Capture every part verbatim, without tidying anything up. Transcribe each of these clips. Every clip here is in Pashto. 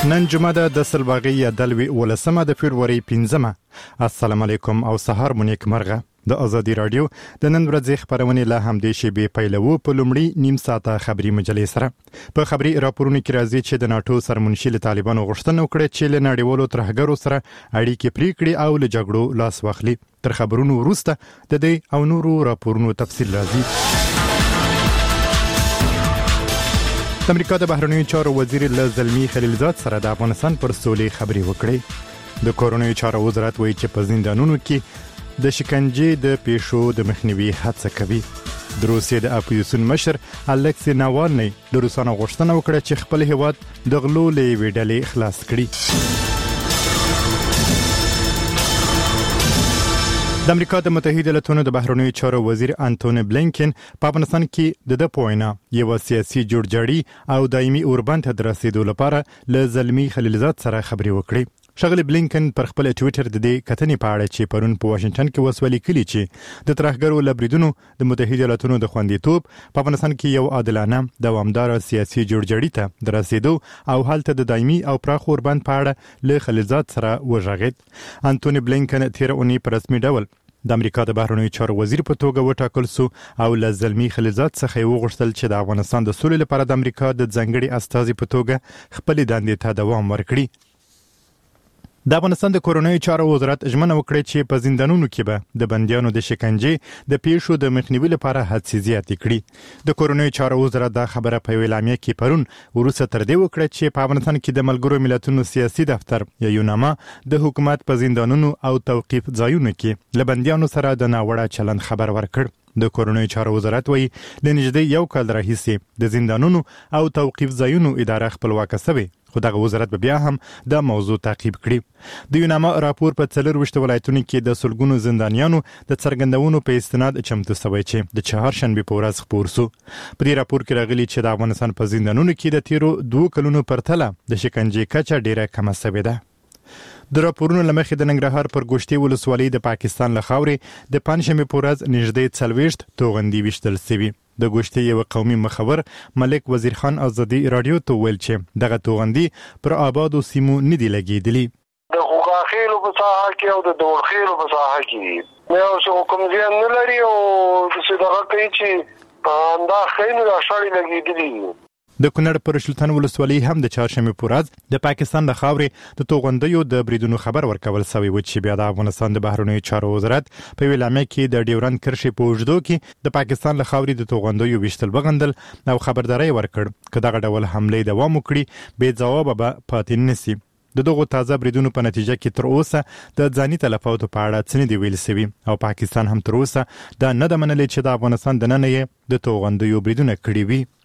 نن جمعه ده د سلواغي یا دلوي ولسمه د فبرवरी پنځمه. السلام علیکم او سهار مو نیک مرغه. د ازادي رادیو د نن ورځې خبرونه له همدې شی به پیلوو په لومړی نیم ساعته خبري مجلې سره. په خبري راپورونو کې راځي چې د ناتو سرمنشي له طالبانو غوښتنه وکړه چې له نړیوالو ترهګرو سره اړیکې پرې کړي او له جګړو لاس واخلي. تر خبرونو وروسته د دې او نورو راپورونو تفصیل راځي. د امریکا د بهرنیو چارو وزیر له زلمی خلیلزاد سره د افغانستان پر سولې خبرې وکړې. د کورونوي چارو وزارت وایي چې په زندانونو کې د شکنجې د پیښو د مخنیوي هڅه کوي. د روسیې د اپوزیسیون مشر الکسی ناوالنی د روسانو غوښتنه وکړه چې خپل هیواد د غلو له یوې ډلې خلاص کړي. د امریکا د متحده ایالاتونو د بهرنیو چارو وزیر انټونی بلینکن په افغانستان کې د د پوینا یو سیاسي جوړجاړي او دایمي اوربند ته رسیدو لپاره له زلمی خلیلزاد سره خبرې وکړې. شغل بلینکن پر خپل ټوئیټر د دې کتنې په اړه چې پرون په واشنگټن کې وسولې کلی چې د ترهګرو لبریدونو د متحده ایالاتونو د خوندیتوب په افغانستان کې یو عادلانه دوامدار سیاسي جوړجاړي ته د رسیدو او حالت د دایمي او پراخ اوربند په اړه له خلیلزاد سره وژغید. انټونی بلینکن تیر اونۍ په رسمي ډول د امریکا د بهرنیو چارو وزیر په توګه وټاکل سو او له زلمی خلیلزاد څخه یو غوښتل چې د افغانستان د سولې لپاره د امریکا د ځنګړي استازي په توګه خپل دندې ته دوام ورکړي. د افغانستان د کورونوي چارو وزارت ژمنه وکړه چې په زندانونو کې به د بنديانو د شکنجې د پیښو د مخنیوي لپاره هڅې زیاتې کړي. د کورونوي چارو وزارت دا خبره په اعلامیه کې پرون وروسته تر دې وکړه چې په افغانستان کې د ملګرو ملتونو سیاسي دفتر یا یوناما د حکومت په زندانونو او توقيف ځایونو کې له بنديانو سره د ناوړه چلند خبر ورکړ. د کورونوي چارو وزارت وایي د نږدې یو کال راهیسې د زندانونو او توقيف ځایونو اداره خپلواکه شوه، خو دغه وزارت به بیا هم د موضوع تعقیب کړي. د یوناما راپور په څلور وشت ولایتونو کې د سلګونو زندانیانو د څرګندونو په استناد چمتو شوی چې د چهارشنبه په ورځ خبر شو. په دې راپور کې راغلي چې د افغانستان په زندانونو کې د تیرو دوه کلونو پرتله د شکنجې کچه ډیره کمه شوې ده. د راپورونو لمخې د ننګرهار پر ګوشتي ولسوالۍ د پاکستان له خاورې د پنځمې په ورځ نږدې څلوېښت توغندي وشتل شوي. د ګوشتي یو قومي مخور ملک وزیر خان ازادي رادیو ته ویل چې دغه توغندي پر آبادو سیمو نه دی لګېدلي. د غوغاخیلو په ساحه کې او د دوړخیلو په ساحه کې یو څه کوم ځای نه لري او څه دغه کوي چې اندا خینو د شړې لګېدلي. د کونړ پر شلتن ولسوالۍ هم د چهارشنبه په ورځ د پاکستان د خاورې د توغندیو د بریدونو خبر ورکول شوی و چې بیا د افغانستان د بهرنیو چارو وزارت په اعلامیه کې د ډیورند کرښې په اوږدو کې د پاکستان له خاورې د توغندیو وشتل بغندل او خبرداري ورکړ چې دغه ډول حمله دوام وکړي بې ځواب به پاتې نشي. د دغه تازه بریدونو په نتیجه کې تر اوسه د ځاني تلفاتو په اړه څه نه دی ویل شوی او پاکستان هم تر اوسه دا نه د منلې چې د افغانستان د نن یې د توغندیو بریدونه کړی وي.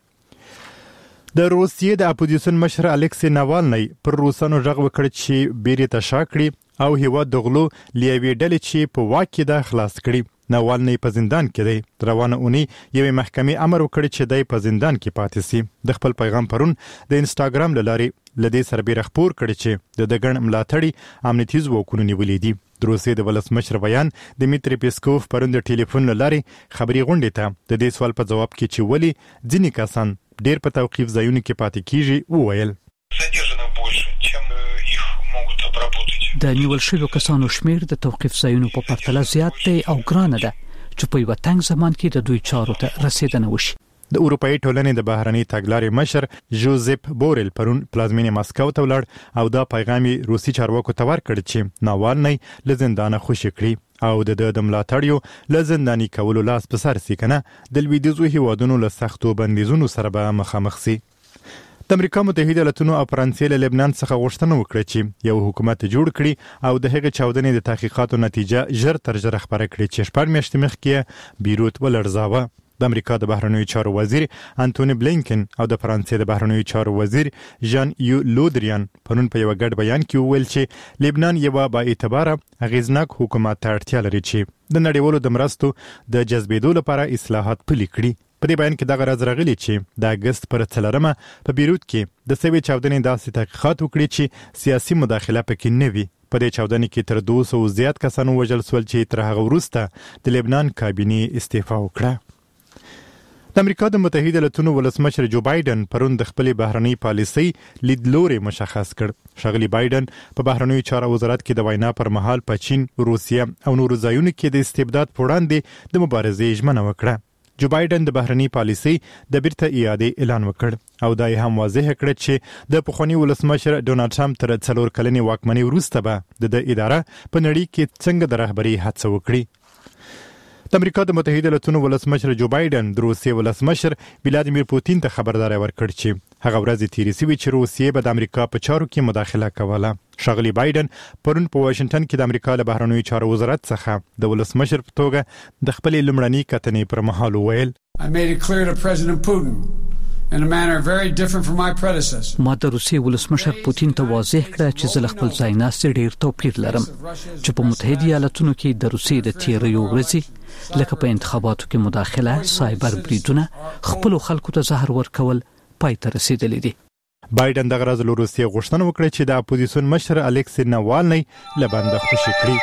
د روسیې د اپوزیسیون مشر الکسی ناوالنی پر روسانو غږ وکړ چې بیرې ته شا کړي او هیواد د غلو لیوي ډلې چې په واک کې ده خلاص کړي. ناوالنی په زندان کې دی. روانه اونۍ یوې محکمې امر وکړ چې دی په زندان کې پاتې شي. د خپل پیغام پرون د انسټاګرام له لارې لدې سربېره خبر کړي چې د دګن ملاتړي امنیتي ځواکونو نیولې دي. د روسیې د ولسمشر بیان دمیتری پیسکوف پرون د ټلیفون له لارې خبري غونډې ته د دې سوال په جواب کې چې ولې ځینې کسان ډیر په توقيف ځایونو کې پاتې کیږي وویل. د نیول شویو کسانو شمیر د توقيف ځایونو په پرتله زیات دی او ګرانه ده چې په یو تنګ زمان کې د دوی چارو ته رسیدنه وشي. د اروپאי ټولنې د بهرني تګلارې مشر جوزيف بورل پرون پلازمینې ماسکو ته ولاړ او دا پیغام روسي چارواکو ته ورکړ چې ناوالنی له زندانه خوشي کړي او د د ملاتړیو له زنداني کولو لاس په سر سي کنه د لویدیځو هیوادونو له سختو بندیزونو سره به مخامخ سي. د امریکا متحده ایالاتونو او فرانسې له لبنان څخه غوښتنه وکړه چې یو حکومت جوړ کړي او د هغې چاودنې د تحقیقاتو نتیجه ژر تر ژره خبره کړي چې شپږ میاشتې مخکې بیروت ولړزاوه. د امریکا د بهرنیو چارو وزیر انټونی بلینکن او د فرانسې د بهرنیو چارو وزیر ژان یو لودریان پرون په یو غټ بیان کې وویل چې لبنان یو با اعتبار اغیزناک حکومت ته اړتیا لري چې د نړیوالو د مرستو د جذبېدو لپاره اصلاحات پلي کړي. په دې بیان کې دغه راز راغلی چې د اگست پر څلورمه په بیروت کې د سوي چاودنې داسې تحقیقات وکړي چې سیاسي مداخله پکې نه وي. په دې چاودنې کې تر دوه سوه زیات کسانو وژل شول چې تر هغه وروسته د لبنان کابینې استعفا وکړه. د امریکا د متحده ایالاتونو ولسمشر جو بایدن پرون د خپل بهرنی پالیسي لیدلوري مشخص کړ. شغلی بایدن په بهرنی چارو وزارت کې د وینا پر مهال په چین، روسیه او نورو ځایونو کې د استبداد پر وړاندې د مبارزې ژمنه وکړه. جو بایدن د بهرنی پالیسي د بیرته اعادې اعلان وکړ او دا هم واضح کړ چې د پخوانی ولسمشر ډونالد ټرمپ تر څلور کلنې واکمنۍ وروسته به د اداره په نړۍ کې څنګه د رهبري هڅه وکړي. د امریکا د متحده ایالاتونو ولسمشر جو بایدن د روسیې ولسمشر ولادیمیر پوتین ته خبرداري ورکړ چې هغه ورځ تیرې شوې چې روسیې به د امریکا په چارو کې مداخله کوله. شغلی بایدن پرون په واشنگټن کې د امریکا له بهرنیو چارو وزارت څخه د ولسمشر په توګه د خپل لمړنۍ کتنې پر مهال وویل I made it clear to President Putin in a manner very different from my predecessor. ما د روسیې ولسمشر پوتین ته واضح کړ چې زه خپل ځای ناست ډیر توپیر لرم چې په متحده ایالاتونو کې د روسیې د تیریو ورځې لکه په انتخاباتو کې مداخله، سایبر بریدونه، خپل خلکو ته زهر ورکول پای ته رسیدلې دي. بایدن دغه ورځ له روسیې غوښتنه وکړه چې د اپوزیسیون مشر الکسی ناوالنی له بنده خوشي کړي.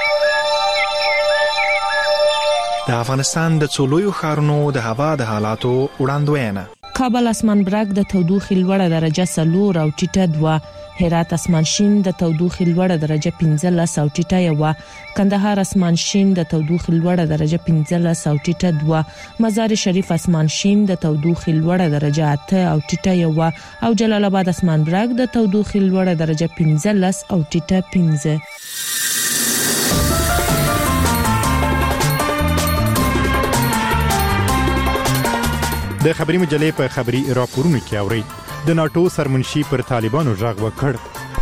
د افغانستان د څولویو ښارونو د هوا د حالاتو وړاندوینه. کابل اسمان برګ د تودوخې لوړه درجه سلور او ټیټه دوه، هرات اسمان شین د تودوخې لوړه درجه پنځلس او ټیټه یو، کندهار اسمان شین د تودوخې لوړه درجه پنځلس او ټیټه دوه، مزار شریف اسمان شین د تودوخې لوړه درجه اته او ټیټه یو، او جلال آباد اسمان برګ د تودوخې لوړه درجه پنځلس او ټیټه پنځه. د خبري مجلې په خبري راپورونو کې اوري د ناتو سرمنشي پر طالبانو ژغ وکړ.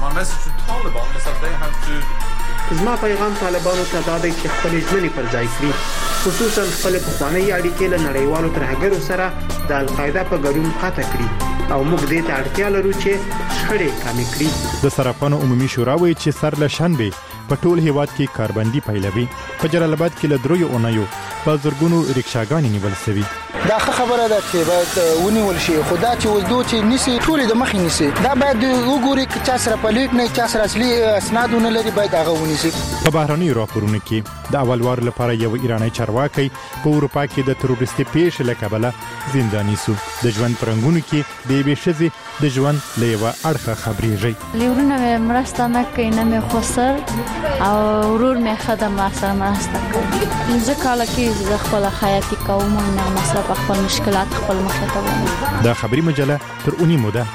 زما پیغام طالبانو ته دا دی چې خپل ژمنې پر ځای کړي، خصوصا خپل پخوانی اړیکې له نړیوالو ترهګرو سره د القاعده په ګډون قطع کړي او موږ دې ته اړتیا لرو چې شخړې کمې کړي. د صرافانو عمومي شورا وایي چې سر له شنبه په ټول هیواد کې کاربندي پیلوي. په جلال آباد کې له دریو اونیو په زرګونو رکشاګانې نیول شوي. دا خبره ده چې باید ونیول شي، خدا چې وزدو چې نسی ټول د مخې نسی، دا باید وګوري چې چا سره پلیټ نه، چا سره اصلي اسنادونه لري، باید هغه ونیسي. په بهرني راپورونو کې د اول وار لپاره یو ایرانی چارواکي په اروپا کې د تروریستي پیښې له کبله زنداني شو. د ژوند پرنګونو کې د یوې ښځې د ژوند له یوه اړخه خبرېږي. لیورونه مې مرسته نه کوي، نه مې خوسر او ورور مې ښه د ما سره مرسته کوي. پنځه کاله کې زه خپله خیاطي کوم او نه مصرف خپل مشکلات خپل مخه ته وړم. دا خبري مجله تر اونۍ موده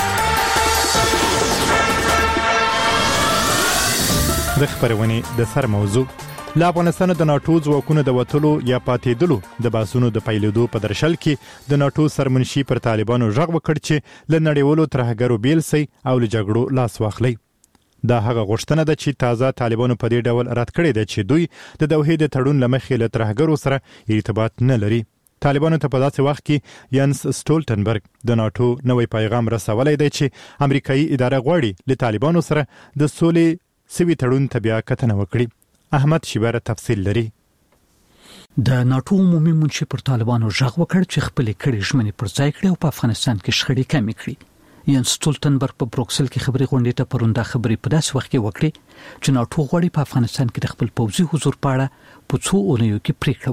د خبرونې د سر موضوع له افغانستان د ناتو ځواکونو د وټلو یا پاتېدلو د باسونو د پیلېدو په درشل کې د ناتو سرمنشي پر طالبانو ژغ وکړ چې له نړیوالو ترهګرو بیل سي او له جګړو لاس واخلي. دا هغه غوښتنه ده چې تازه طالبانو په دې ډول رد کړې ده چې دوی د دوحې د تړون لمخې له ترهګرو سره ارتباط نه لري. طالبانو ته په داسې وخت کې یانس سټولټنبرګ د ناتو نوې پیغام رسولای دی چې امریکایي اداره غواړي له طالبانو سره د سولې سوي تړون ته بیا کتنه وکړي. احمد شیبر تفصیل لري. د ناتو عمومي منشي پر طالبانو ژغ وکړ چې خپل کړي ژمنې پر ځای کړي او په افغانستان کې شخړې کمې کړي. یانس سټولټنبرګ په بروکسل کې خبري غونډې ته پروندا خبري په داس وخت کې وکړي چې ناتو غواړي په افغانستان کې د خپل پوځي حضور په اړه په څو اونیو کې پریکړه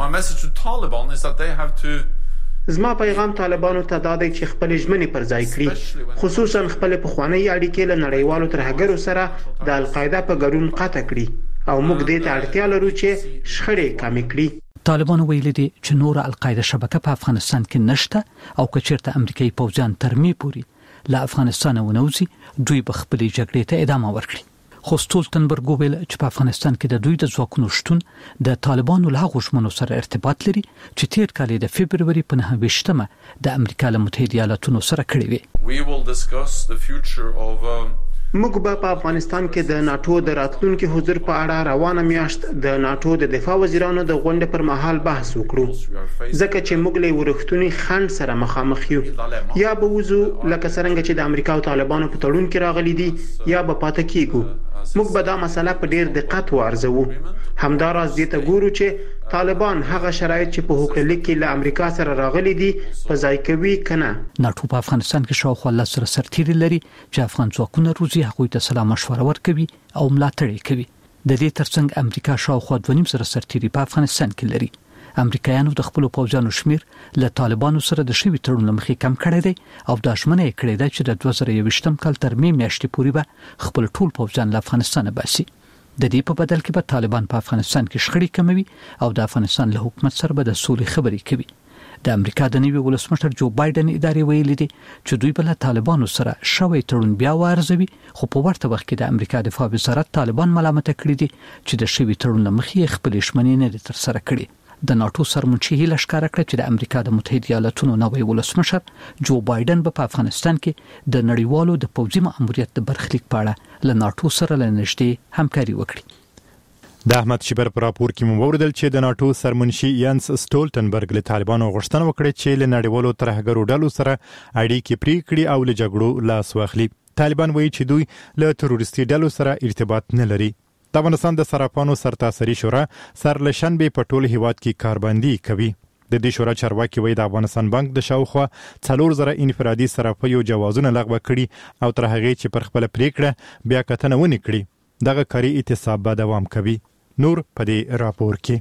وکړي. زما پیغام طالبانو ته دا دی چې خپل ژمنې پر ځای کړي، خصوصا خپل پخوانی اړیکې له نړیوالو ترهګرو سره د القاعده په ګډون قطع کړي او موږ دې ته اړتیا لرو چې شخړې کمې کړي. طالبانو ویلي دي چې نور القاعده شبکه په افغانستان کې نشته او کچیرته امریکایي پوځیان ترمي پوري له افغانستان ونوزي دوی به خپل جګړې ته ادامه ورکړي. خو سټولټنبرګ ویل چې په افغانستان کې د دوی د ځواکونو شتون د طالبانو له غوښمنو سره ارتباط لري چې تیر کال د فبرवरी په نهه ویشتمه د امریکا له متحده ایالاتونو سره کړی وي. موږ به په افغانستان کې د ناتو د راتلونکي حضور په اړه روانه میاشت د ناتو د دفاع وزیرانو د غونډې پر مهال بحث وکړو، ځکه چې موږ له ورښتونی خنډ سره مخامخ یو. یا به وځو لکه څنګه چې د امریکا او طالبانو په تړون کې راغلي دي، یا به پاتې کیږو. موږ به دا مسله په ډیر دقت وارزو. همداراز دې ته ګورو چې طالبان هغه شرایط چې په هوکړه کې له امریکا سره راغلي دي په ځای کوي کنه. ناتو په افغانستان کې شاوخوا لس سره سرتیري لري چې افغان ځواکونه روزي هغوی ته سلام مشوره ورکوي او ملاتړ کوي. د دې ترڅنګ امریکا شاوخوا دوه نیم سره سرتیري په افغانستان کې لري. امریکایانو د خپل پوځیانو شمیر له طالبانو سره د شوی تړون لمخې کم کړی دی او د اشمنه کړی دی چې د دوه زره یوویشتم کال تر می میاشتې پورې به خپل ټول پوځیان له افغانستان باسي. د دې په بدل کې به طالبان په افغانستان کې شخړې کموي او د افغانستان له حکومت سره به د سولې خبرې کوي. د امریکا د نوي ولسمشر جو بایدن ادارې ویلي دي چې دوی به له طالبانو سره شوی تړون بیا وارزوي، خو په ورته وخت کې د امریکا دفاع وزارت طالبان ملامت کړی دي چې د شوی تړون لمخې خپل شمنې نه تر سره کړي. د ناتو سرمنشي هیله ښکاره کړه چې د امریکا د متحده ایالاتونو نوی ولسمشر جو بایدن به په افغانستان کې د نړیوالو د پوځي مأموریت د برخلیک په اړه له ناتو سره لنږدې همکاري وکړي. د احمد شیبر پر راپور کې مو وردل چې د ناتو سرمنشي یانس سټولټنبرګ له طالبانو غوښتنه وکړه چې له نړیوالو ترهګرو ډلو سره اړیکې پرې کړي او له جګړو لاس واخلي. طالبان وایي چې دوی له تروریستي ډلو سره ارتباط نه لري. د افغانستان د صرافانو سرتاسري شورا سر له شنبې په ټول هیواد کې کاربندي کوي. د دې شورا چارواکي وایي د افغانستان بانک د شاوخوا څلور زره انفرادي صرافیو جوازونه لغوه کړي او تر هغې چې پر خپل پریکړه بیا کتنه ونه کړي دغه کاري اعتصاب به دوام کوي. نور په دې راپور کې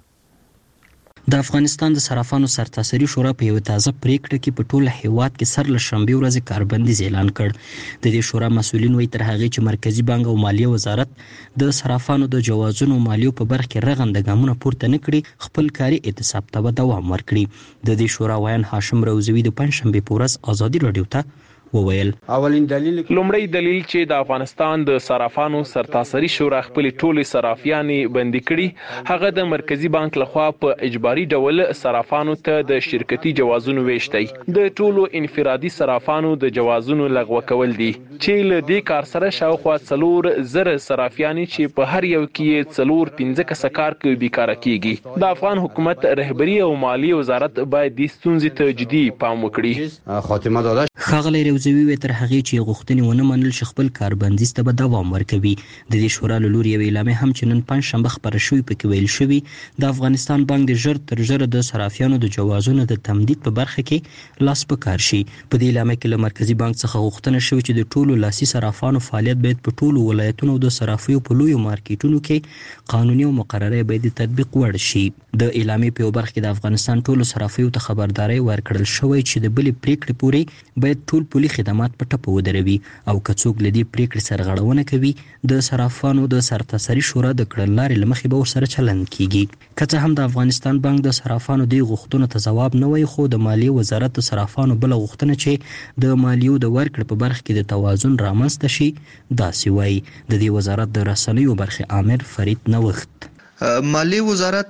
د افغانستان د صرافانو سرتاسري شورا په یو تازه پریکړه کې په ټول هیواد کې سر له شنبې ورځې کاربندیز اعلان کړ. د دې شورا مسؤلین وایي تر هغه چې مرکزی بانک او مالیه وزارت د صرافانو د جوازونو مالیو په برخه کې رغنده ګامونه پورته نه کړي خپل کاري اعتصاب ته دوام ورکړي. د دې شورا وایي هاشم روزوی د پنځشنبې په ورځ ازادي رادیو ته وویل اولین دلیل لومړی دلیل چې د افغانستان د صرافانو سرتاسري شورا خپل ټولي صرافیانې بندي کړي هغه د مرکزی بانک لخوا په اجباري ډول صرافانو ته د شرکتي جوازونو ویشتي. د ټولو انفرادي صرافانو د جوازونو لغوه کول دي چې له دې کار سره شاوخوا څلور زره صرافیانې چې په هر یو کې څلور پنځه کسه کار کوي بیکاره کیږي. د افغان حکومت رهبری او مالیه وزارت باید د ستونزې ته جدي پام وکړي. خاتمه داده خغلی روزوی وی تر هغه چې غوښتنې ونه منل چې خپل کاربندیز ته به دوام ورکوي. د دې شورا له لوري یو اعلامیه هم چې نن پنځشنبه خپره شوې پکې ویل شوی د افغانستان بانک د ژر تر ژره د صرافیانو د جوازونو د تمدید په برخه کې لاس په کار شي. په دې اعلامیه کې له مرکزی بانک څخه غوښتنه شوې چې د ټولو لاسي صرافانو فعالیت باید په ټولو ولایتونو د صرافیو په لویو مارکیټونو کې قانوني او مقرره باید تطبیق وړ شي. د اعلامیې په برخه کې د افغانستان ټولو صرافیو ته خبرداري ورکړل شوې چې د بلې پریکړې پورې باید ټول پولي خدمات په ټپه ودروي او که څوک لدی پریکړې سرغړونه کوي د صرافانو د سرتاسري شورا د کړنلارې لمخې به ورسره چلند کیږي. که څه هم د افغانستان بانک د صرافانو د غوښتنو ته ځواب نه وایي خو د مالیه وزارت د صرافانو بل غوښتنه چې د مالیو د ورکړې په برخه کې د توازن رامنځته شي داسې وایي. د دې وزارت د رسنیو برخه عامر فرید نوښت مالیه وزارت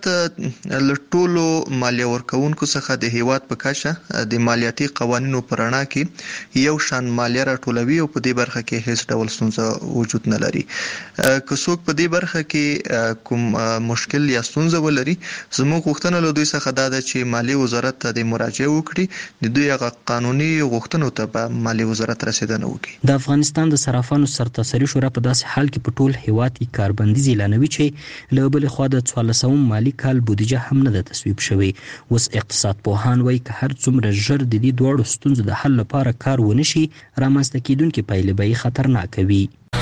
له ټولو مالیه ورکوونکو څخه د هیواد په کچه د مالیاتي قوانینو پر رڼا کې یو شان مالیه راټولوي او په دې برخه کې هیڅ ډول ستونزه وجود نه لري. که څوک په دې برخه کې کوم مشکل یا ستونزه ولري زموږ غوښتنه له دوی څخه دا ده چې مالیه وزارت ته د مراجعه وکړي د دوی هغه قانوني غوښتنو ته به مالیه وزارت رسیدنه وکړي. د افغانستان د صرافانو سرتاسري شورا په داسې حال کې په ټول هیواد کې کاربندیز اعلانوي چې له بل خو د څوارلسم مالی کال بودیجه هم نه ده تصویب شوی. اوس اقتصاد پوهان وایي که هر څومره ژر د دې دوړو ستونزو د حل لپاره کار ونه شي رامنځته کیدونکې پایلې به خطرناک وي.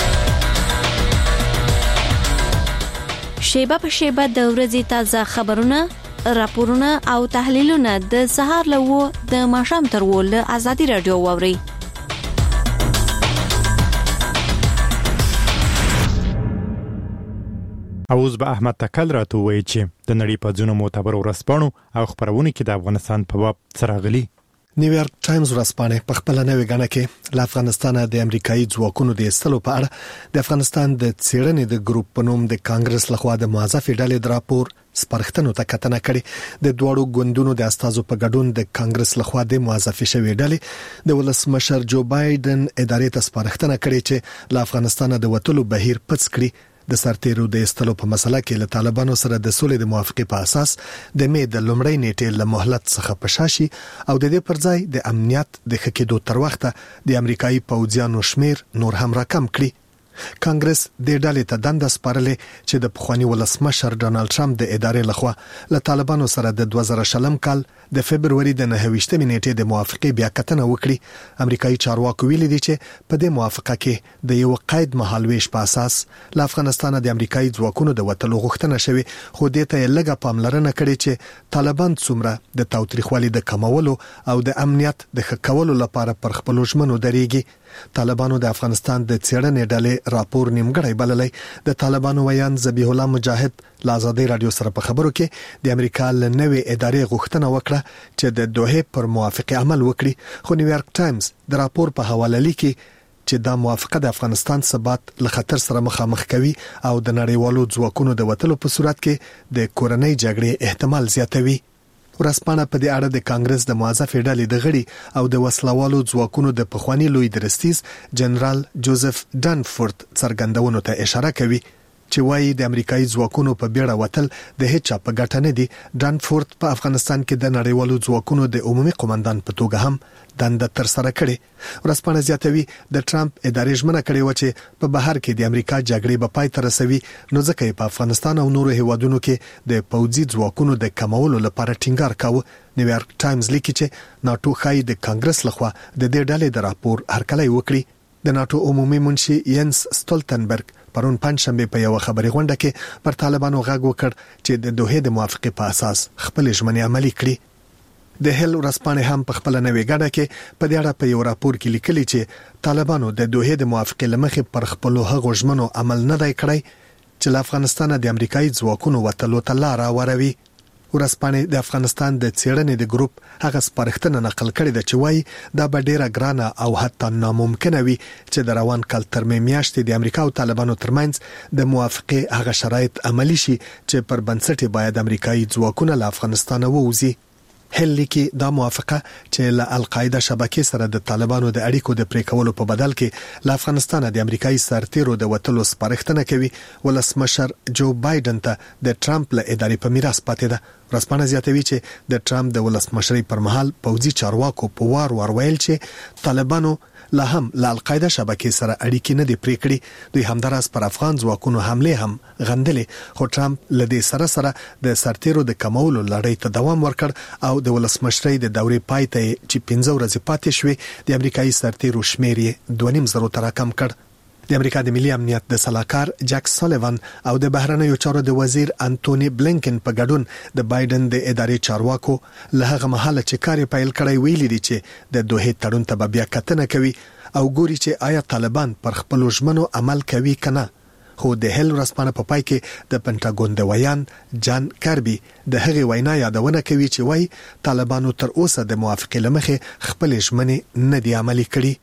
شیبه په شیبه د ورځې تازه خبرونه راپورونه او تحلیلونه د سهار له و د ماښام تر و له ازادي رادیو واوري. اوس به احمد تکل راته وایي چې د نړۍ په ځینو معتبرو ورځپاڼو او خبرونو کې د افغانستان په باب څه راغلي. نیویارک ټایمز ورځپاڼه په خپل نوې غاڼه کې له افغانستان د امریکایي ځواکونو د ایستلو په اړه د افغانستان د څېړنې د ګروپ په نوم د کانګرس لخوا د موظفې ډلې د راپور سپارښتنو ته کتنه کړې. د دوړو ګوندونو د استازو په ګډون د کانګرس لخوا د موظفې شوې ډلې د ولسمشر جو بایدن ادارې ته سپارښتنه کړې چې له افغانستان د وټلو بهیر پڅ کړي. د سرتیرو د استلو په مسله کې له طالبانو سره د سولې د موافقې په اساس د می د لومړۍ نیټې له مهلت څخه پشاشي او د دې پر ځای د امنیت د ښه کېدو تر وخته د امریکایي پوځیانو شمیر نور هم راکم کړي. کانګرس د ډلې ته دنده سپارلې چې د پخوانی ولسمشر ډانلډ ټرمپ د ادارې لخوا له طالبانو سره د دوه زره شلم کال د فبرवरी د نهه ویشتمې نیټې د موافقې بیا کتنه وکړي. امریکایي چارواکو ویلي دي چې په دې موافقه کې د یو قید مهالويش په اساس له افغانستان د امریکایي ځواکونو د وټلو غوښتنه شوې، خو دې ته لږه پاملرنه کړې چې طالبان څومره د تاوتریخوالي د کمولو او د امنیت د ښه کولو لپاره پر خپل ژمنو درېږي. طالبانو د افغانستان د څېړنې ډلې راپور نیمګړی بللی. د طالبانو ویان ذبیح الله مجاهد له آزادۍ رادیو سره په خبرو کې د امریکا له نوې ادارې غوښتنه وکړه چې د دوحې پر موافقه عمل وکړي، خو نیویارک ټایمز د راپور په حواله لیکي چې دا موافقه د افغانستان ثبات له خطر سره مخامخ کوي او د نړیوالو ځواکونو د وټلو په صورت کې د کورنۍ جګړې احتمال زیاتوي. ورسپانه په دې اړه د کانګرس د موظفې ډلې د غړي او د وسلوالو ځواکونو د پخوانی لوی درستیز جنرال جوزف ډانفورد څرګندونو ته اشاره کوي چې وايي د امریکایي ځواکونو په بیړه وتل د هیڅ په ګټه نه دي. ډانفورد په افغانستان کې د نړیوالو ځواکونو د عمومي قومندان په توګه هم دنده تر سره کړې. ورسپانه زیاتوي د ټرمپ ادارې ژمنه کړې و چې په بهر کې د امریکا جګړې به پای ته رسوي، نو ځکه په افغانستان او نورو هیوادونو کې د پوځي ځواکونو د کمولو لپاره ټینګار کاوه. نیویارک ټایمز لیکي چې ناتو خای د کانګرس لخوا د دې ډلې د راپور هرکلی وکړي. د ناتو عمومي منشي ینس ستولتنبرګ پرون پنځشنبه په یو خبري غونډه کې پر طالبانو غږ وکړ چې د دوحې د موافقې په اساس خپل ژمنې عملي کړي. د هل ورسپانه هم په خپل نوې غاډه کې په دې اړه په یو راپور کې لیکلي چې طالبانو د دوحې د موافقې لمخې پر خپل هغو ژمنو عمل نه دی کړی چې له افغانستان د امریکایي ځواکونو وټلو ته لار اوروي. ورسپانه د افغانستان د څېړنې د ګروپ هغه سپارښتنه نقل کړې ده چې وایي دا به ډیره ګرانه او حتی ناممکنه وي چې د روان کال تر میاشتې د امریکا او طالبانو ترمنځ د موافقې هغه شرایط عملی شي چې پر بنسټ باید امریکایي ځواکونه له افغانستان ووځي. هل لیکي دا موافقه چې له القاعده شبکې سره د طالبانو د اړیکو د پریکولو په بدل کې له افغانستان د امریکایي سرتیرو د وټلو سپارښتنه کوي. ولسمشر جو بایدن ته د ټرمپ له ادارې په میراث پاتې ده. رسپانه زیاتوي چې د ټرمپ د ولسمشرۍ پر مهال پوځي چارواکو په وار وار ویل چې طالبانو لا هم له القاعده شبکې سره اړیکې نه دي پرې کړې. دوی همداراز پر افغان ځواکونو حمله هم غندلې، خو ټرمپ له دې سره سره د سرتیرو د کمولو لړۍ ته دوام ورکړ او د ولسمشرۍ د دورې پای ته چې پنځه ورځې پاتې شوې د امریکایي سرتیرو شمیر یې دوه نیم زرو ته راکم کړ. د امریکا د ملي امنیت د سلاکار جک سالیوان او د بهرنیو چارو د وزیر انټونی بلینکن په ګډون د بایدن د ادارې چارواکو له هغه مهاله چې کار پیل کړی ویلي دي چې د دوحې تړون ته بیا کتنه کوي او ګوري چې آیا طالبان پر خپل ژمنو عمل کوي کنه. خو د هل ورسپانه په پای کې د پنټاګون د ویان جان کاربي د هغې وینا یادونه کوي چې وایي طالبانو تر اوسه د موافقې لمخې خپل ژمنې نه دي عملي کړي.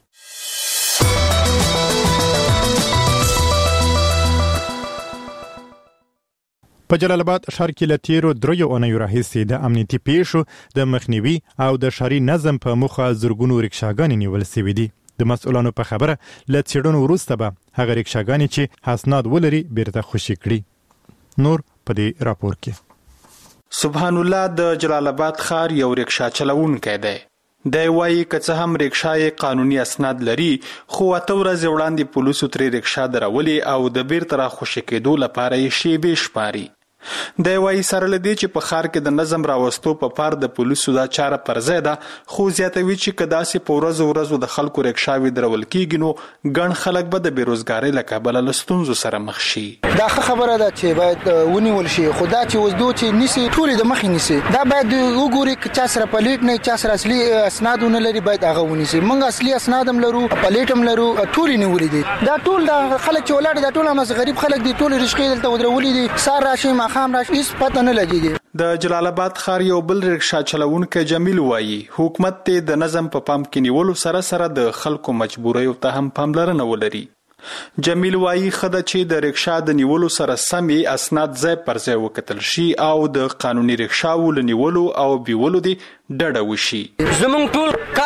په جلال آباد ښار کې له تیرو دریو اونیو راهیسې د امنیتي پیښو د مخنیوي او د ښاري نظم په موخه زرګونو رکشاګانې نیول شوې دي. د مسؤلانو په خبره له څېړنو وروسته به هغه رکشاګانې چې اسناد ولري بیرته خوشي کړي. نور په دې راپور کې. سبحان الله د جلال آباد ښار یو رکشا چلوونکی دی. د وایي که څه هم رکشا قانوني اسناد لري، خو اته ورځې وړاندې پولیسو ترې رکشا درولې او د بیرته راخوشي کېدو لپاره یې شیبې شماري. د وایي سره لدی چې په ښار کې د نظم راوستو په پار د پولیسو دا چاره پر ځای ده، خو زیاتوي چې که داسې په ورځو ورځو د خلکو رکشاوې درول کېږي نو ګڼ خلک به د بېروزګارۍ له کبله له ستونزو سره مخ شي. دا ښه خبره ده چې باید ونیول شي، خو دا چې اوس چې نیسي ټولې د مخې نیسي، دا باید وګوري که چا سره پلیټ نه چا سره اصلي اسناد ونه لري باید هغه ونیسي. موږ اصلي اسناد هم لرو، پلیټ هم لرو، ټولې نیولې دي. دا ټول د خلک چې ولاړ دي ټول هم غریب خلک دي، ټول رشقې دلته ودرولې دي، سار راشي ماښام راشي هیڅ پته نه لګیږي. د جلال آباد ښار یو بل رکشا چلوونکی جمیل وایي حکومت ته د نظم په پام کې نیولو سره سره د خلکو مجبوریو ته هم پاملرنه ولري. جمیل وایي خدای چې د رکشا د نیولو سره سمې اسناد ځای پر ځای وکتل شي او د قانوني رکشاو له نیولو او بیولو دی ډډه وشي. زمونږ ټول کار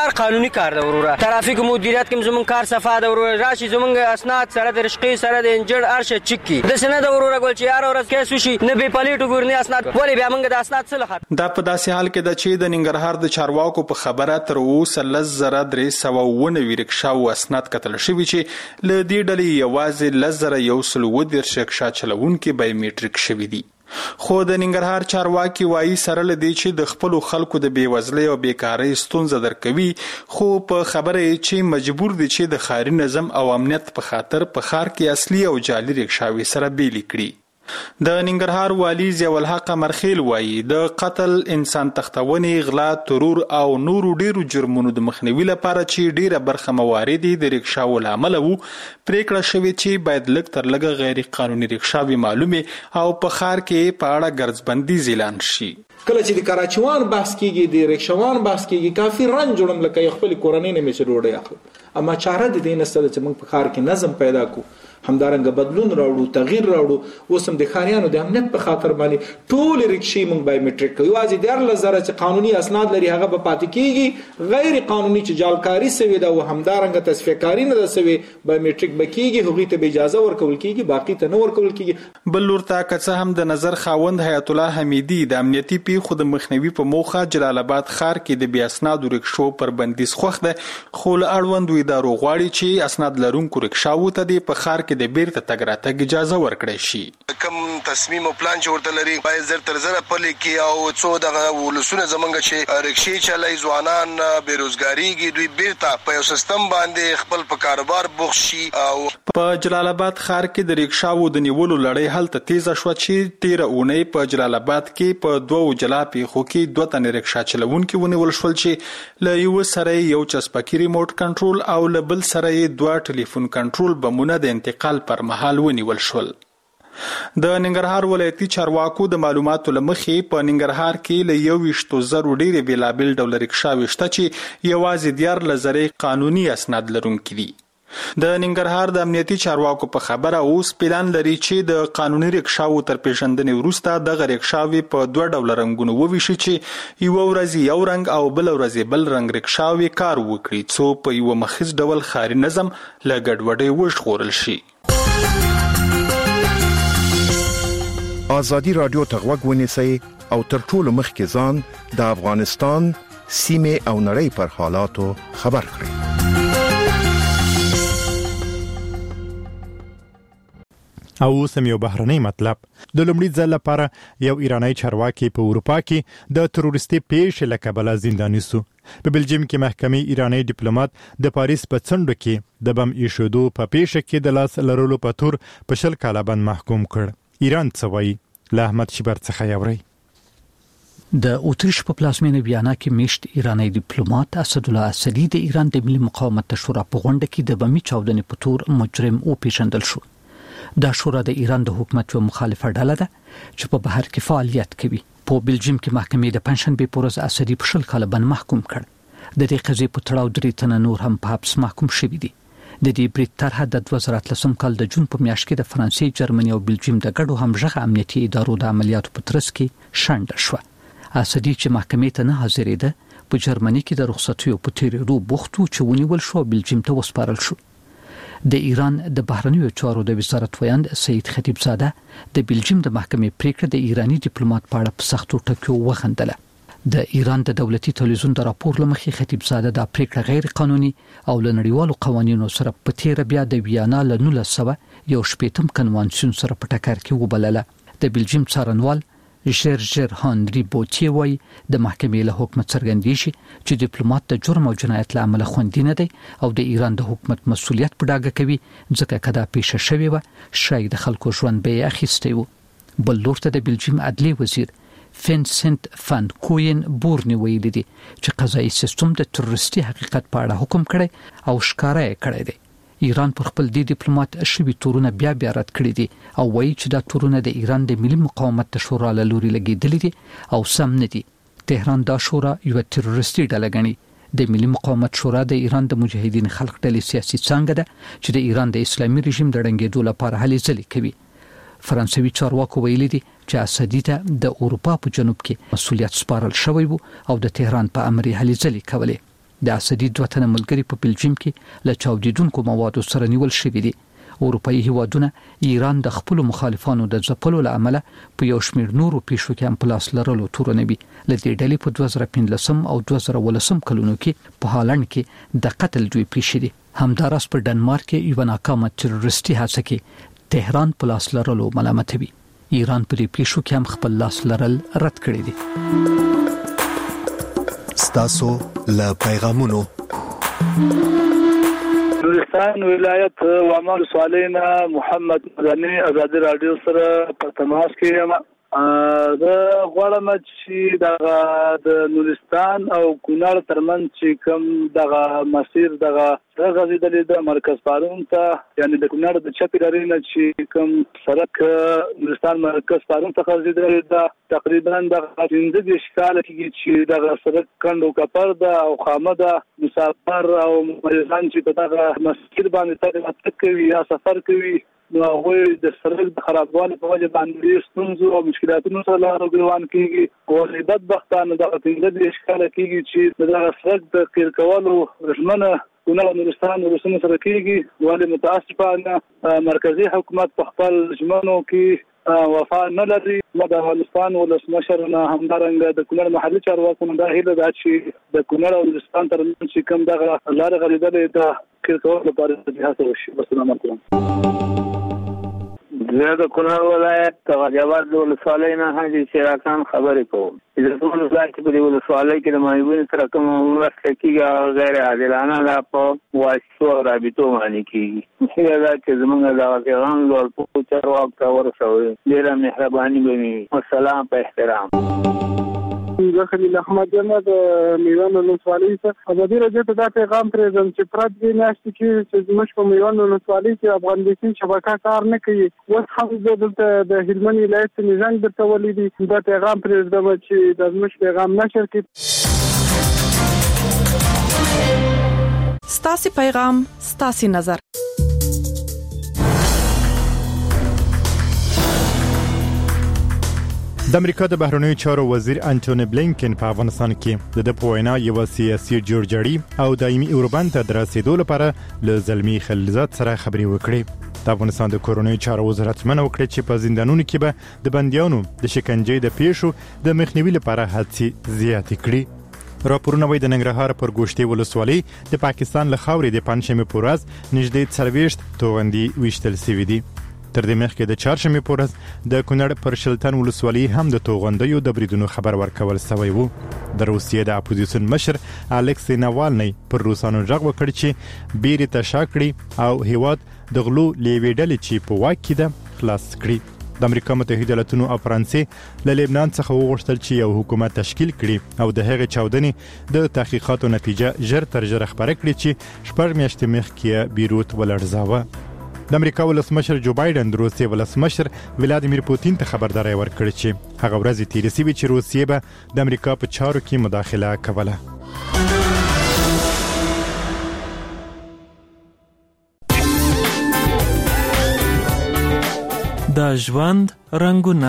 کار قانوني کار دی وروره ترافیک مدیریت کې زمونږ کار صفه دی وروره راشي زمونږ اسناد سره د رشقي سره د انجن ارشه چک کی د سند وروره ګول چې هر ورځ کې سوشي نه به پلیټو ګورني اسناد ولې بیا موږ د اسناد څخه خط دا په داسې حال کې د چې د ننګرهار د چارواکو په خبره تر اوسه لس زره درې سوه اووه نوي رکشا او اسناد کتل شوي چې له دې ډلې یوازې لس زره یو سل اووه دېرش رکشا چلوونکي بایومیټریک شوي دي. خو د ننګرهار چارواکي وایي سره له دې چې د خپلو خلکو د بېوزلۍ او بیکارۍ ستونزه درکوي خو په خبره یې چې مجبور دي چې د ښاري نظم او امنیت په خاطر په ښار کې اصلي او جعلي رکشاوې سره بیلې کړي. د ننګرهار والی ضیاء الحق مرخیل وایي د قتل، انسان تختونې، غلا، ترور او نورو ډیرو جرمونو د مخنیوي لپاره چې ډیره برخه موارد د رکشاو له امله وو پریکړه شوې چې باید لږ تر لږه غیر قانوني رکشاوې معلومې او په ښار کې په اړه ګرځبندیز اعلان شي. کله چې د کراچیوان بحث کیږي د رکشاوان بحث کیږي کافي رنج جوړم لکه خپل کورنۍ نه مې ډوډۍ اخلم اما چاره د دې نسل چې موږ په ښار کې نظم پیدا کو همدارنګه بدلون راوړو تغییر راوړو اوسم د ښاریانو د امنیت په خاطر باندې ټول رکشې موږ بایومیټریک کوي واځي د هر لزر چې قانوني اسناد لري هغه به پاتې کیږي غیر قانوني چې جالکاری سوي دا او همدارنګه تصفیه کاری نه سوي بایومیټریک بکیږي هغه ته به اجازه ورکول کیږي باقی ته نه ورکول کیږي. بل لور ته که هم د نظر خاوند حیات الله حمیدی د امنیتي پیښو د مخنیوي په موخه جلال آباد ښار کې د بیا اسنادو رکشو پر بندیز خوښ ده خو له اړوندو ادارو غواړي چې اسناد لرونکو رکشاو ته د په ښار کې د بیرته تګ راتګ اجازه ورکړي شي. کوم تصمیم او پلان چې ورته لري باید زر تر زر پلي کې او څو دغه ولسونه زمونږ چې رکشې چلای ځوانان بیروزګاریږي دوی بیرته په یو سیستم باندې خپل په کاروبار بوخت شي. او په جلال آباد ښار کې د رکشاو د نیولو لړۍ هلته تیزه شوه چې تیره اونۍ په جلال آباد کې په دوو جلا پیښو کې دوه تنې رکشا چلوونکي ونیول شول چې له یو سره یو چسپکي ریموټ کنټرول او له بل سره دوه ټلیفون کنټرول بمونه د انتقال پر مهال ونیول شول. د ننګرهار ولایتي چارواکو د معلوماتو لمخې په ننګرهار کې له یو ویشتو زرو ډېرې بېلابېل ډوله رکشاوې شته چې یوازې دیارلس زرې قانوني اسناد لرونکي دي. د ننګرهار د امنیتي چارواکو په خبره اوس پلان لري چې د قانوني رکشاو تر پیژندنې وروسته دغه رکشاوې په دوه ډوله رنګونو وویشي چې یو ورځ یو رنګ او بل ورځ بل رنګ رکشاوې کار وکړي څو په یو مخیز ډول ښاري نظم له ګډوډۍ وژغورل شي. آزادي رادیو ته غوږ ونیسئ او تر ټولو مخکې ځان د افغانستان سیمې او نړۍ پر حالاتو خبر کړئ. او سم یو بهرنی مطلب د لومړي ځل لپاره یو ایرانی چارواکي په اروپا کې د تروریستي پیښې له کبله زنداني سو. په بلجیم کې محکمې ایرانی ډیپلوماټ د پاریس په څنډو کې د بم ایښودو په پیښه کې د لاس لرلو په تور په شل کاله باندې محکوم کړ. ایران څه وایي؟ له احمد شیبر څخه یوري. د اوتریش په پلازمینه ویانا کې میشت ایرانی ډیپلوماټ اسد الله اسدی د ایران د ملي مقاومت شورا په غونډه کې د بمي چاودنې په تور مجرم او پیژندل شو. دا شورا د ایران د حکومت یو مخالفه ډله ده چې په بهر کې فعالیت کوي. په بلجیم کې محکمې د پنځشنبه په ورځ اسدی په شل کاله باندې محکوم کړ. د دې قضیې په تړاو درې تنه نور هم په حبس محکوم شوي دي. د دې بریټ طرحه د دوه زره اتلسم کال د جون په میاشت کې د فرانسې، جرمني او بلجیم د ګډو همغږي امنیتي ادارو د عملیاتو په ترڅ کې شنډ شو. اسدی چې محکمې ته نه حاضرېده په جرمني کې د رخصتیو په تیرېدو بوختو چې ونیول شو بلجیم ته وسپارل شو. د ایران د بهرنیو چارو د وزارت ویاند سید خطیب زاده د بلجیم د محکمې پریکړه د ایرانی ډیپلوماټ په اړه په سختو ټکو وغندله. د ایران د دولتي تلویزیون د راپور لمخې خطیب زاده د پریکړه غیر قانوني او له نړیوالو قوانینو سره په تیر بیا د ویانا له نولس سوه یو شپږم کنوانسیون سره په ټکر کې وبلله. د بلجیم څارنوال ژرژر هانری بوتي وایي د محکمې له حکم څرګندېږي چې ډیپلوماټ د جرم او جنایت له امله خوندي نه دی او د ایران د حکومت مسؤلیت په ډاګه کوي ځکه کدا پیښه شوې و شاید د خلکو ژوند به اخیستی وو. بل لور ته د بلجیم عدلی وزیر فینسنت فان کوین بورنی ویلي دي چې قضایي سیستم د تروریستي حقیقت په اړه حکم کړي او ښکارا یې کړی دی. ایران پر خپل دی ډیپلوماټ شوی تورونه بیا بیا رد کړی دي او وایي چې دا تورونه د ایران د ملي مقاومت شورا له لوري لګیدلي دي او سم نه دي. تهران دا شورا یو تروریستي ډله ګڼي. د ملي مقاومت شورا د ایران د مجاهدین خلق ډلې سیاسي څانګه ده چې د ایران د اسلامي رژیم د ړنګېدو لپاره هلې ځلې کوي. فرانسوي چارواکو ویلي دي چې اسدی ته د اروپا په جنوب کې مسؤلیت سپارل شوی وو او د تهران په امر هلې ځلې کولې. د اسدي دوه تنه ملګري په بلجیم کې له چاودیدونکو موادو سره نیول شوې دي. اروپאי هیوادونه ایران د خپل مخالفانو د ځپلو لامل په یو شمېر نورو پیښو کې هم پلاس لرلو تورنوي. لدې ډلې په دوه زره پنځلسم او دوه زره ولسم کلونو کې په هالند کې د قتل دوی پیښې دي. همداراس په ډنمارک کې یو ناکامه تروریستي هڅه کې تهران پلاس لرلو ملامتوي. ایران په دې پیښو کې هم خپل لاس لرل رد کړی دي. ستاسو له پیغامونو نورستان ولایت وامر سوالینا محمد مدني آزادی رادیو سره په تماس کې یم. زه غواړم چې دغه د نورستان او کونړ ترمنځ چې کوم دغه مسیر دغه غزیدلې د مرکز پارون ته یعنی د کونړ د چپی لري نه چې کوم سړک نورستان مرکز پارون ته غزیدلې ده تقریبا د پنځه دېرش کاله کې چې دغه سړک کندو کپر ده او خامه ده. مسافر او مریضان چې په دغه مسیر باندې تګ کوي یا سفر کوي نو هغوی د سړک د خرابوالي په وجه باندې ستونزو او مشکلاتونو سره لار روان کېږي. او بدبختانه دغه پنځه دېرش کاله کېږي چې دغه سړک د قیر کولو ژمنه کونړ او نورستان ولسونو سره کېږي. ولې متاسفانه مرکزي حکومت په خپل ژمنو کې وفا نه لري. د افغانستان ولسمشر نه همدارنګه د کونړ محلي چارواکو نه دا هیله ده چې د کونړ او نورستان ترمنځ چې کوم دغه لارې غځېدلې د قیر کولو لپاره هڅه وشي. السلام علیکم. زه د کونړ ولایت د غجاوات ولسوالۍ نه حاجي شیراکان خبرې کوم. د ټول ځای چې په دې ولسوالۍ کې د معیوبینو سره کوم مرسته کېږي هغه غیر عادلانه ده په واسطو او رابطو باندې کېږي. هیله ده چې زموږ دغه پیغام لوړپوړو چارواکو ته ورسوي. ډېره مهرباني به وي. والسلام په احترام. زه خلیل احمد یم د میوند ولسوالۍ څخه. ازادي راډیو ته دا پیغام پرېږدم چې پرد دې میاشتې کې چې زموږ په میوند ولسوالۍ کې افغان بیسین شبکه کار نه کوي. اوس هم زه دلته د هلمند ولایت څخه زنګ درته ولیدي. دا پیغام پرېږدم چې د زموږ پیغام نشر کړي. ستاسو پیغام ستاسو نظر. د امریکا د بهرنیو چارو وزیر انټونی بلینکن په افغانستان کې د د پوینا یو سیاسي جوړجاړي او دایمي اوربند ته درسېدو لپاره له زلمی خلیلزاد سره خبرې وکړې. د افغانستان د کورونی چارو وزارت منو وکړي چې په زندانونو کې به د بنديانو د شکنجې د پیښو د مخنیوي لپاره هڅې زیات کړي. راپورونه وایي د ننګرهار پر ګوشتي ولسوالۍ د پاکستان له خاورې د پنځمه پورز نږدې څلوېښت توغندي وشتل سوي دي. تر دې مخکې د چهارشنبه پورز د کونړ پر شلتن ولسوالۍ هم د توغندیو د بریدونو خبر ورکول شوی وو. د روسیې د اپوزیسیون مشر الکسی ناوالنی پر روسانو ژغ وکړ چې بیرې ته شاکړي او هیواد د غلو لیوې ډلې چې په واک کې ده خلاص کړي. د امریکا متحده ایالاتونو او فرانسې له لبنان څخه وغوښتل چې یو حکومت تشکیل کړي او د هغې چاودنې د تحقیقاتو نتیجه ژر تر ژره خبره کړي چې شپږ میاشتې مخکې بیروت ولړزاوه. د امریکا ولسمشر جو بایدن د روسیې ولسمشر ولادیمیر پوتین ته خبرداري ورکړه چې هغه ورځ تیرې سوي چې روسیې به د امریکا په چارو کې مداخله کوله. د ژوند رنگونه.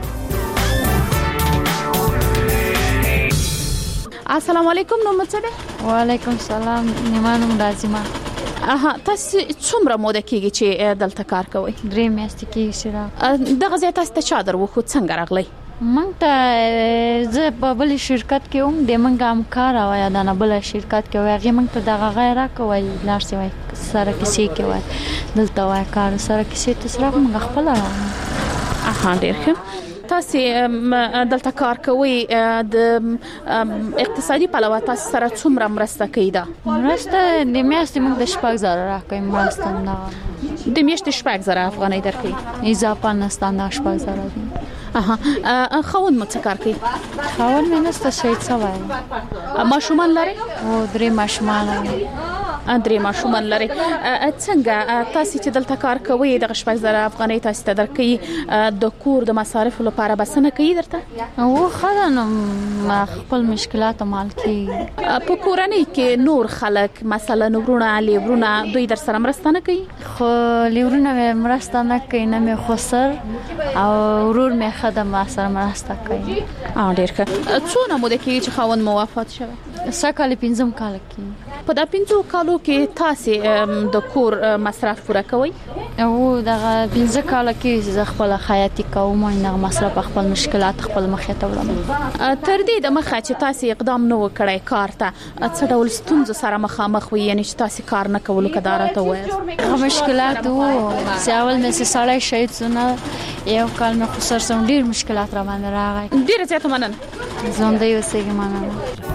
السلام علیکم. نو مڅه وعلیکم السلام. نیمانم لازمه. اها تاسو څومره موده کېږي چې دلته کار کوئ؟ درې میاشتې کېږي چې راغلم. دغه ځای تاسو ته چا دروښود؟ څنګه راغلی؟ موږ ته زه په بل شرکت کې وم، د موږ همکار وه یا د نه بل شرکت کې وه، هغې موږ ته دغه غیر راکوی لاړ سې وایي سره کیسې کې وایي دلته وایي کار سره کیسې ته سره موږ خپله راغلم. اها ډېر ښه. تاسو دلته کار کوئ، د اقتصادي پلوه تاسو سره څومره مرسته کوي؟ دا مرسته د میاشتې موږ د شپږ زره راکوي مرسته نه د میاشتې شپږ زره افغانۍ درکوي اضافه نسته نه شپږ زره دي. اها خاوند مو څه کار کوي؟ خاوند مې نسته شهید شوی. ماشومان لري؟ او درې ماشومان لري. درې ماشومان لري. څنګه تاسو چې دلته کار کوئ د شپږ زره افغانۍ تاسو ته درکې د کور د مصارف لپاره بسنه کوي درته؟ او خلانو خپل مشکلات مال کې په کورنۍ کې نور خلک مثلا ورونه لیورونه دوی در سره مرسته نه کوي؟ خو لیورونه مرسته نه کوي، نه مې خسر او ورور مې خدمت سره مرسته کوي. ا ډیر ښه. څونه موده کې چې خاوند مو وفات شوی؟ سکه پنځم کال کې. په دا پنځو کالو کې تاسو د کور مصرف پوره کوئ؟ او دا پنځه کال کې ز خپل حیاتي کوم نه مصرف خپل مشکلات خپل مخې ته وړم. تر دې د مخه چې تاسو اقدام نه وکړای کار ته څه ډول ستونزې سره مخامخ وي، یعنی چې تاسو کار نه کولو کدارته وایي؟ مشکلات وو سیاول مې سړی شهید سونه یو کال مې خسر سم ډیر مشکلات را باندې راغی. ډیر زیات مننه. زوم دی وسېګم مننه.